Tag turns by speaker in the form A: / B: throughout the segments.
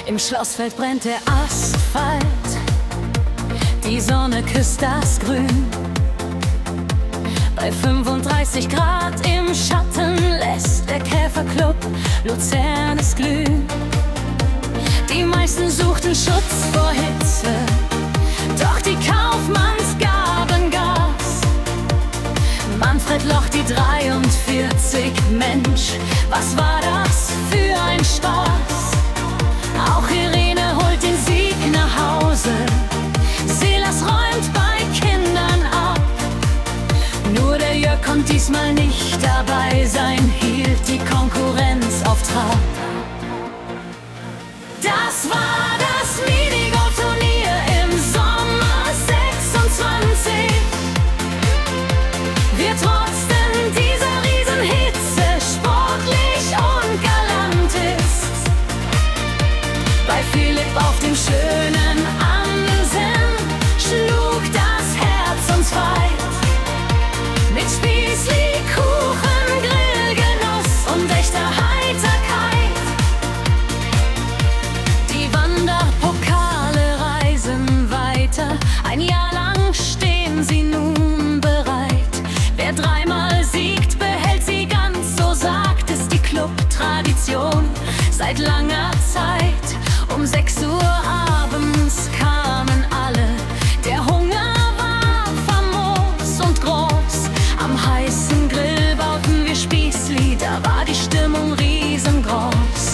A: Im Schlossfeld brennt der Asphalt, die Sonne küsst das Grün. Bei 35 Grad im Schatten lässt der Käferclub Luzernes glühen. Die meisten suchten Schutz vor Hitze, doch die Kaufmanns gaben Gas. Manfred Loch, die 43, Mensch, was war das für ein Spaß? Auch Irene holt den Sieg nach Hause, Silas räumt bei Kindern ab. Nur der Jörg konnte diesmal nicht dabei sein, hielt die Konkurrenz auf Trab. Das war das Minigolf-Turnier im Sommer 26. Wir trotzten dieser Riesenhitze, sportlich und galant ist. Bei Philipp auf dem schönen Amsen schlug das Herz uns weit. Mit Spießli, Kuchen, Grillgenuss und echter Heiterkeit. Die Wanderpokale reisen weiter, ein Jahr lang stehen sie nun bereit. Wer dreimal siegt, behält sie ganz, so sagt es die Clubtradition seit langer Zeit. Um 6 Uhr abends kamen alle, der Hunger war famos und groß. Am heißen Grill bauten wir Spießli, da war die Stimmung riesengroß.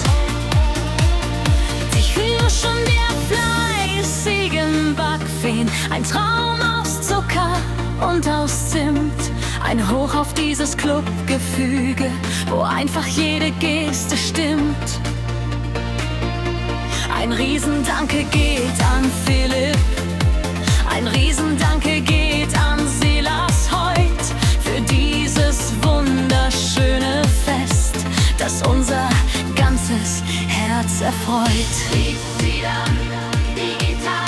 A: Die Hirschen der fleißigen Backfeen, ein Traum aus Zucker und aus Zimt. Ein Hoch auf dieses Clubgefüge, wo einfach jede Geste stimmt. Ein Riesendanke geht an Philipp, ein Riesendanke geht an Silas heut für dieses wunderschöne Fest, das unser ganzes Herz erfreut. Die Gitarre